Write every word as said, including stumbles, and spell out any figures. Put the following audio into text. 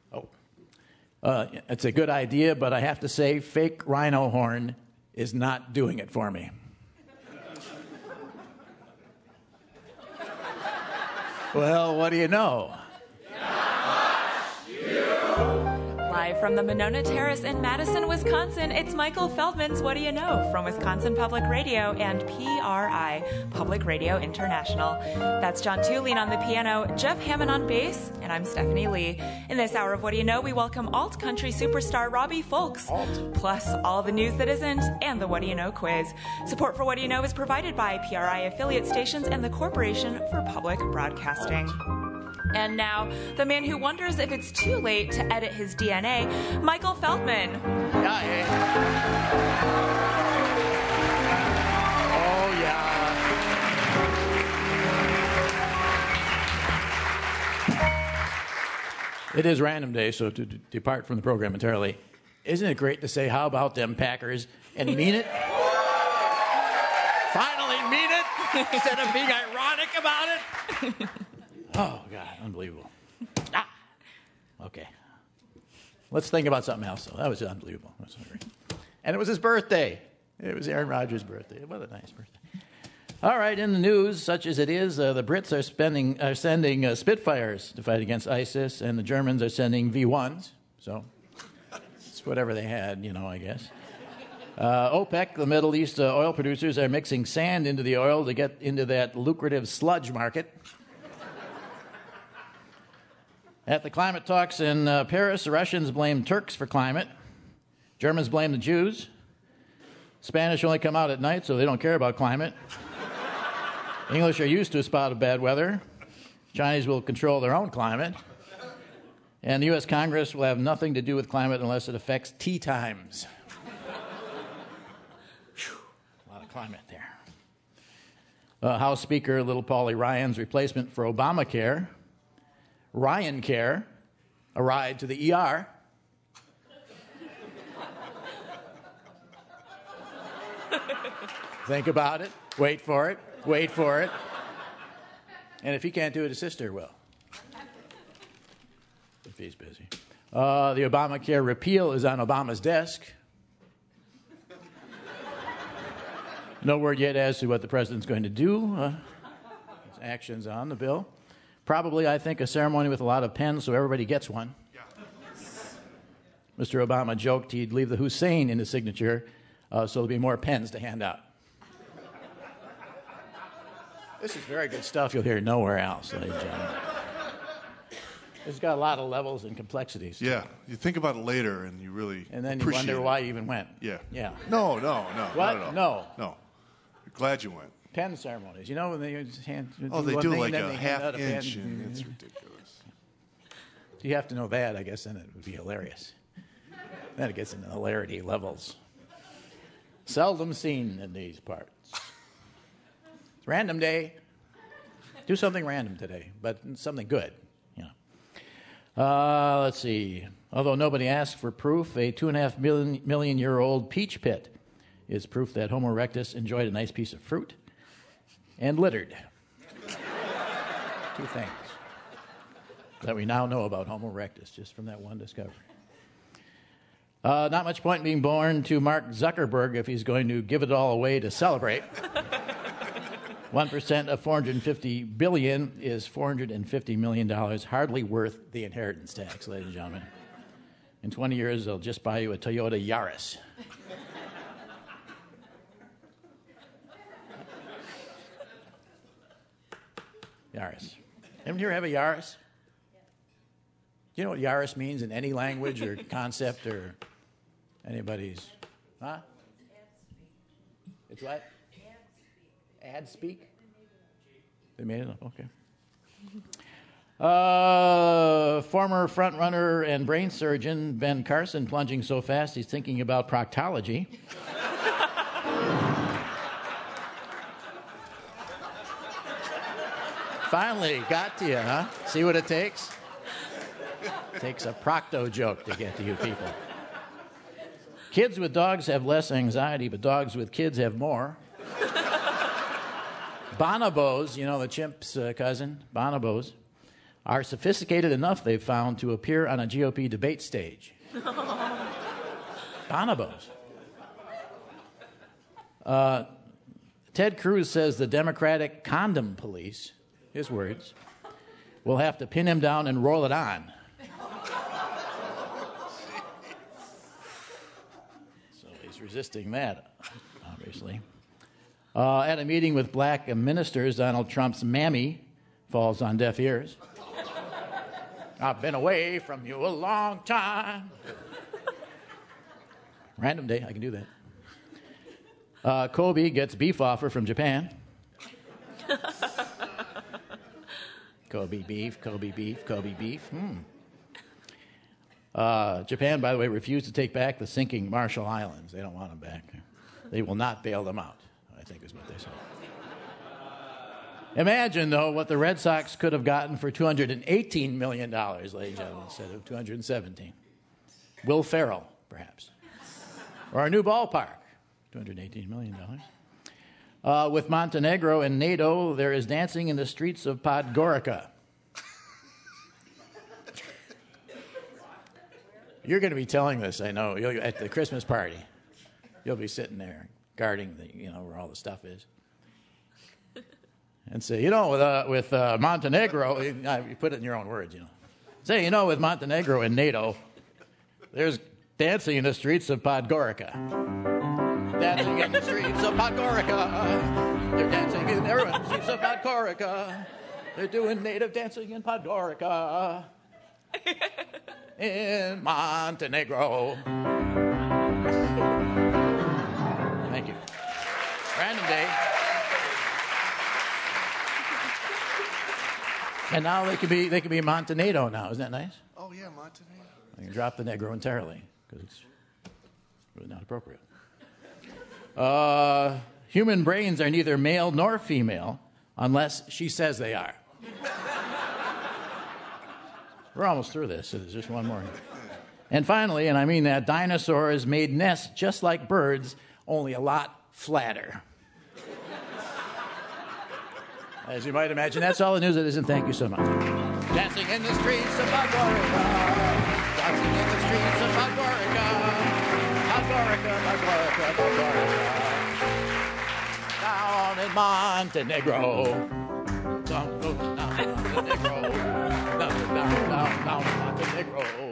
Oh. Uh, it's a good idea, but I have to say, fake rhino horn is not doing it for me. Well, what do you know? Live from the Monona Terrace in Madison, Wisconsin, it's Michael Feldman's What Do You Know from Wisconsin Public Radio and P R I, Public Radio International. That's John Tulene on the piano, Jeff Hammond on bass, and I'm Stephanie Lee. In this hour of What Do You Know, we welcome alt country superstar Robbie Fulks, alt. Plus all the news that isn't, and the What Do You Know quiz. Support for What Do You Know is provided by P R I affiliate stations and the Corporation for Public Broadcasting. And now, the man who wonders if it's too late to edit his D N A, Michael Feldman. Yeah, yeah. Oh, yeah. It is random day, so to d- depart from the program entirely, isn't it great to say, how about them Packers, and mean it? Finally mean it, instead of being ironic about it? Oh, God, unbelievable. Ah! Okay. Let's think about something else, though. That was unbelievable. That was great. And it was his birthday. It was Aaron Rodgers' birthday. What a nice birthday. All right, in the news, such as it is, uh, the Brits are, spending, are sending uh, Spitfires to fight against ISIS, and the Germans are sending V ones. So it's whatever they had, you know, I guess. Uh, OPEC, the Middle East uh, oil producers, are mixing sand into the oil to get into that lucrative sludge market. At the climate talks in uh, Paris, the Russians blame Turks for climate. Germans blame the Jews. Spanish only come out at night, so they don't care about climate. English are used to a spot of bad weather. Chinese will control their own climate. And the U S Congress will have nothing to do with climate unless it affects tea times. Whew, a lot of climate there. Uh, House Speaker Little Paulie Ryan's replacement for Obamacare, Ryan Care, a ride to the E R. Think about it. Wait for it. Wait for it. And if he can't do it, his sister will. If he's busy. Uh, the Obamacare repeal is on Obama's desk. No word yet as to what the president's going to do. Uh, his actions on the bill. Probably, I think, a ceremony with a lot of pens so everybody gets one. Yeah. Mister Obama joked he'd leave the Hussein in his signature uh, so there'll be more pens to hand out. This is very good stuff you'll hear nowhere else, ladies and gentlemen. It's got a lot of levels and complexities. Yeah, you think about it later and you really And then you appreciate wonder it. why you even went. Yeah. Yeah. No, no, no. What? Not at all. No. No. You're glad you went. Pen ceremonies. You know when they just hand Oh, they one do thing, like and then a they hand half out inch, pen. and it's ridiculous. You have to know that, I guess, then it would be hilarious. Then it gets into hilarity levels. Seldom seen in these parts. It's random day. Do something random today, but something good. You know. Uh, let's see. Although nobody asked for proof, a two and a half million, million year old peach pit is proof that Homo erectus enjoyed a nice piece of fruit and littered. Two things that we now know about Homo erectus just from that one discovery. Uh, not much point in being born to Mark Zuckerberg if he's going to give it all away to celebrate. one percent of four hundred fifty billion dollars is four hundred fifty million dollars, hardly worth the inheritance tax, ladies and gentlemen. In twenty years, they'll just buy you a Toyota Yaris. Yaris. Anyone here have a Yaris? Do you know what Yaris means in any language or concept or anybody's? Huh? It's what? Ad speak. They made it up. Okay. Uh, former frontrunner and brain surgeon Ben Carson plunging so fast he's thinking about proctology. Finally, got to you, huh? See what it takes? It takes a procto joke to get to you people. Kids with dogs have less anxiety, but dogs with kids have more. Bonobos, you know the chimp's uh, cousin, bonobos, are sophisticated enough, they've found, to appear on a G O P debate stage. Bonobos. Uh, Ted Cruz says the Democratic condom police, his words, will have to pin him down and roll it on. So he's resisting that, obviously. Uh, at a meeting with black ministers, Donald Trump's mammy falls on deaf ears. I've been away from you a long time. Random day, I can do that. Uh, Kobe gets beef offer from Japan. Kobe beef, Kobe beef, Kobe beef. Hmm. Uh, Japan, by the way, refused to take back the sinking Marshall Islands. They don't want them back. They will not bail them out, I think is what they said. Imagine, though, what the Red Sox could have gotten for two hundred eighteen million dollars, ladies and gentlemen, instead of two hundred seventeen. Will Ferrell, perhaps. Or our new ballpark, two hundred eighteen million dollars. Uh, with Montenegro and NATO, there is dancing in the streets of Podgorica. You're going to be telling this, I know, You'll, at the Christmas party. You'll be sitting there guarding the, you know, where all the stuff is. And say, you know, with, uh, with uh, Montenegro, you, uh, you put it in your own words, you know. Say, you know, with Montenegro and NATO, there's dancing in the streets of Podgorica. Dancing in the streets of Podgorica. They're dancing in the streets of Podgorica. They're doing native dancing in Podgorica. In Montenegro. Thank you. Random day. And now they can be they can be Montenegro now. Isn't that nice? Oh, yeah, Montenegro. I can drop the Negro entirely because it's really not appropriate. Uh, human brains are neither male nor female unless she says they are. We're almost through this, so there's just one more. And finally, and I mean that, dinosaurs made nests just like birds, only a lot flatter. As you might imagine, that's all the news it is, and thank you so much. Dancing in the streets of Podgorica. Dancing in the streets of Podgorica. Podgorica, Podgorica, Podgorica. Down in Montenegro. Down, down, down, Montenegro. Down, down, down, down, Montenegro.